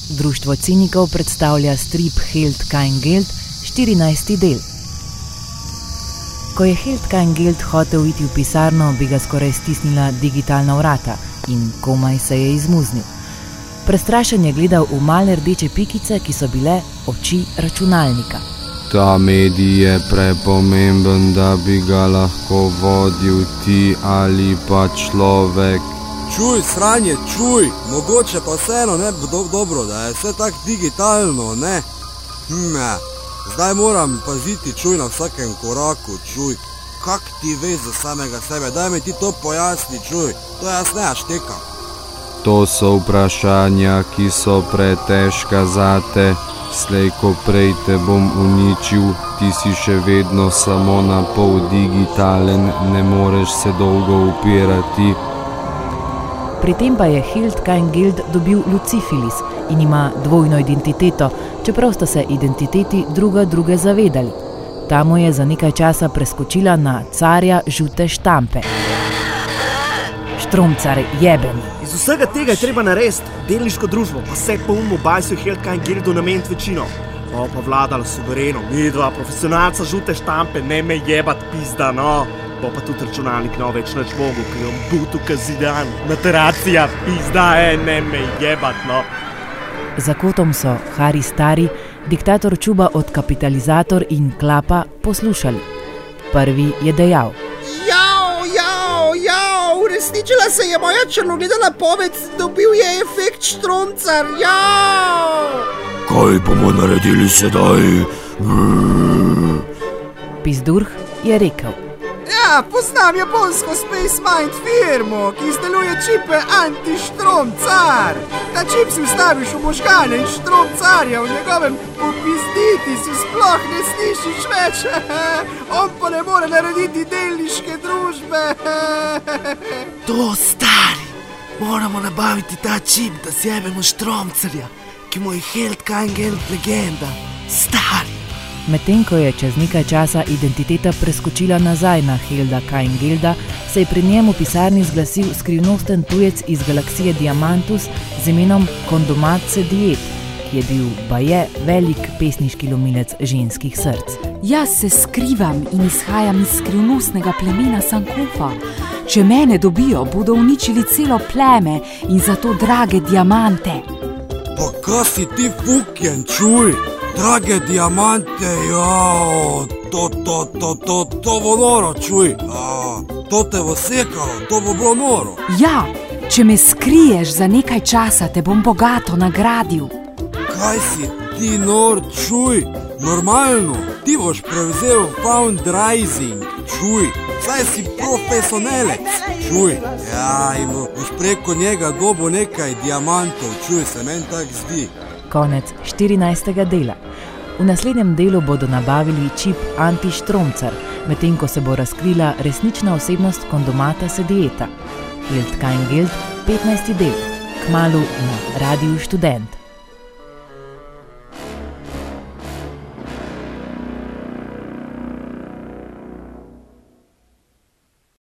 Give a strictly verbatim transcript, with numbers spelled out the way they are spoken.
Društvo cinikov predstavlja strip Held kein Geld, štirinajsti del. Ko je Held kein Geld hotel iti v pisarno, bi ga skoraj stisnila digitalna vrata in komaj se je izmuznil. Prestrašen je gledal v male rdeče pikice, ki so bile oči računalnika. Ta medij je prepomemben, da bi ga lahko vodil ti ali pa človek. Čuj, sranje, čuj, mogoče pa vseeno ne bo do, dobro, da je vse tako digitalno, ne? Hm, ja. Zdaj moram paziti, čuj, na vsakem koraku, čuj. Kak ti veš za samega sebe, daj mi ti to pojasni, čuj, to jaz ne štekam. To so vprašanja, ki so pretežka zate, slej ko prej te bom uničil, ti si še vedno samo na pol digitalen, ne moreš se dolgo upirati. Pri tem pa je Held kein Geld dobil lucifilis in ima dvojno identiteto, čeprav sta se identiteti druga druge zavedali. Ta mu je za nekaj časa preskočila na carja žute štampe. Štromcar jebeni. Iz vsega tega je treba narediti delniško družbo, pa vse po umu bajsu Held kein Geldu nameniti večino. O, pa vladala suvereno, mi dva profesionalca žute štampe, ne me jebat pizda, no. Bo pa tudi računalnik no več nač mogu, ki vam butu kazidan, materacija, pizda, e, ne me jebat, no. Za kotom so Hari Stari, diktator Čuba od Kapitalizator in Klapa poslušali. Prvi je dejal: Jao, jao, jao, uresničila se je moja črnogledana poved, dobil je efekt Štromcar, jao! Kaj bomo naredili sedaj? Pizdurh je rekel: Ja, poznam japonsko Space Mind firmo, ki izdeluje čipe anti-Štromcar. Ta čip si vstaviš v možgane in Štromcarja v njegovem popizditi si sploh ne slišiš več. On pa ne more narediti delniške družbe. To, stari, moramo nabaviti ta čip, da sjebemo Štromcarja, ki mu je Held kein Geld legenda. Stari. Medtem ko je čez nekaj časa identiteta preskočila nazaj na Helda kein Gelda, se je pri njem v pisarni zglasil skrivnosten tujec iz galaksije Diamantus z imenom Kondomat Sediet, ki je bil baje velik pesniški lomilec ženskih src. Jaz se skrivam in izhajam iz skrivnostnega plemena Sankofa. Če mene dobijo, bodo uničili celo pleme in zato drage diamante. Pa kaj si ti fukjen, čuj? Drage diamante, jao, to, to, to, to, to bo noro, čuj, a, to te bo sekalo, to bo bilo noro. Ja, če me skriješ za nekaj časa, te bom bogato nagradil. Kaj si ti nor, čuj, normalno, ti boš prevzel fundraising, čuj, saj si profesionalec, čuj, ja, in boš preko njega dobil nekaj diamantov, čuj, se meni tak zdi. Konec štirinajstega dela. V naslednjem delu bodo nabavili čip anti-Štromcar, medtem ko se bo razkrila resnična osebnost Kondomata Sedieta. Held kein Geld, petnajsti del. Kmalu na Radiu Študent.